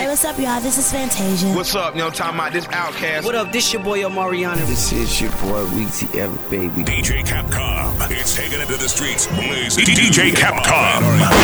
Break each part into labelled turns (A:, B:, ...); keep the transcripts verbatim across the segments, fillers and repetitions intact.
A: what's up, y'all? This is Fantasia.
B: What's up? You know, talking about this Outkast.
C: What up? This your boy Omarion.
D: This is your boy Weezy F, baby.
E: D J Capcom. It's taking it to the streets. Blazing. D J Capcom.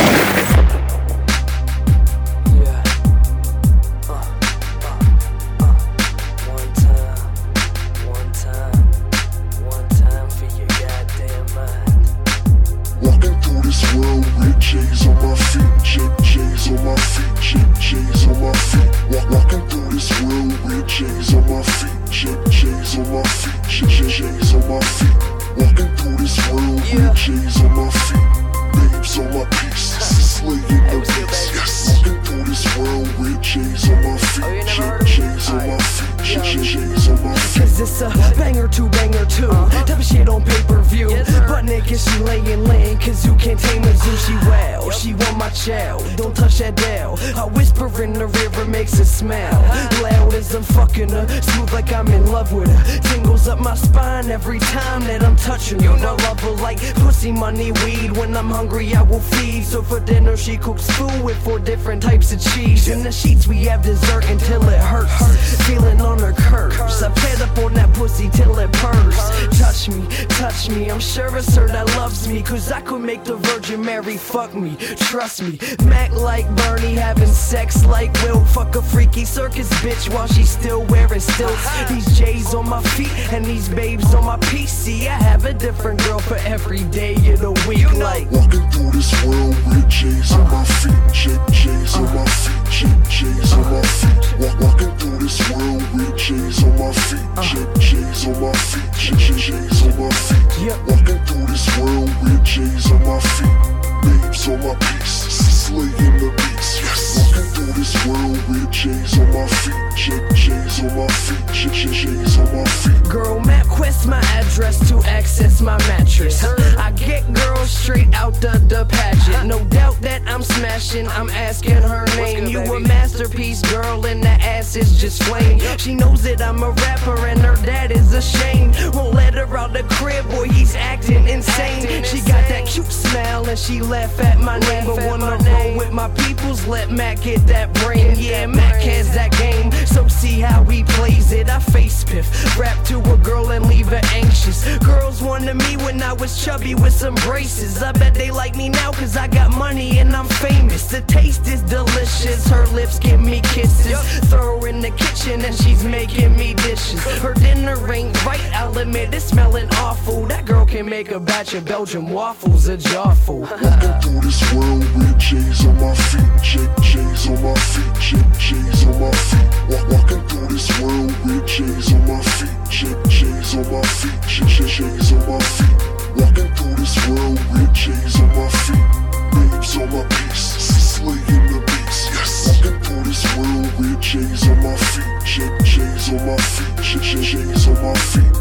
F: J's on my feet, J- J's on my feet, J- J's on my feet. Walk, walking through this world with J's on my feet, J- J's on my feet, J- J- J's on my feet. Walking through this world
C: yeah.
F: with J's on my feet, babes on my piece, slaying the beats. Yes. Walking through this world with J's on my feet,
C: oh,
F: J- J's on my feet, J- J- J's on my feet.
G: Cause it's a banger two, banger two, uh-huh. Type of shit on pay-per-view. Yes, but nigga, she laying lane, cause you can't tame a zoo. She well, she want my chow, don't touch that dial. I whisper in the river, makes it smell loud as I'm fucking her, smooth like I'm in love with her. Tingles up my spine every time that I'm touching her. I love her like pussy, money, weed. When I'm hungry, I will feed. So for dinner, she cooks food with four different types of cheese. In the sheets, we have dessert until it hurts. Feeling on her curves, I fed up on that pussy till it purrs. Touch me, touch me, I'm sure it's her that loves me, cause I could make the Virgin Mary fuck me, trust me. Mac like Bernie, having sex like Will. Fuck a freaky circus bitch while she's still wearing stilts. These J's on my feet and these babes on my P C. I have a different girl for every day of the week, you know. Like
F: walking through this world with J's on my feet, J- J's on my feet, J- J's on my feet. Walk, walking through this world with J's on my feet, J- J's on my feet, J- J- J's on my feet. Walking through this world with J's on my feet, babes on my piece, slaying the beats. Yes. Walking through this world with J's on my feet, J- J's on my feet, J- J- J's on my feet.
G: Girl, MapQuest my address to access my mattress. I get girls straight out the, the pageant. No doubt that I'm smashing, I'm asking her name. You a masterpiece, girl, and the ass is just flame. She knows that I'm a rapper and her dad is ashamed. Won't let her out the crib, boy, he's acting insane. She got that cute smile and she laugh at my name. But wanna roll with my peoples, let Mac get that brain. Yeah, Mac has that game, so see how he plays it. I face piff, rap to a girl and leave her anxious. Girls wanted me when I was chubby with some braces. I bet they like me now cause I got money and I'm famous. The taste is delicious, her lips give me kisses. Throw her in the kitchen and she's making me dishes. Her dinner ain't right, I'll admit it's smelling awful. That girl can make a batch of Belgian waffles, a jar full.
F: Walking through this world with J's on my feet, J- J's on my feet, J- J's on my feet. Walk, walking through this world with J's on my feet, J- J's on my feet, J- J- J's on my feet. Walking through this world with J's on my feet, babes on my piece, slaying the beats. Yes. Walking through this world with J's on my feet, J- J's on my feet, J- J- J's on my feet.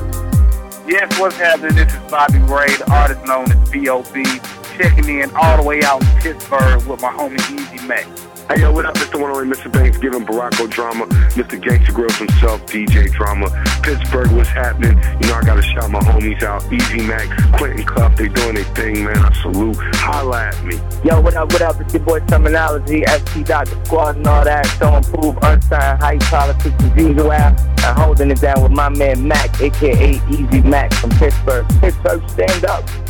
H: Yes, what's happening? This is Bobby Ray, the artist known as B O B, checking in all the way out in Pittsburgh with my homie Easy Mac.
I: Hey, yo, what up? It's the one only Mister Thanksgiving, Baracko Drama, Mister Gangsta Grills himself, D J Drama. Pittsburgh, what's happening? You know, I gotta shout my homies out. Easy Mac, Quentin Cuff, they doing their thing, man. I salute. Holla at me.
J: Yo, what up, what up? It's your boy Terminology, S T Doctor Squad and all that. So improve, unsigned, hype, politics, as usual. I'm holding it down with my man Mac, a k a. Easy Mac from Pittsburgh. Pittsburgh, stand up.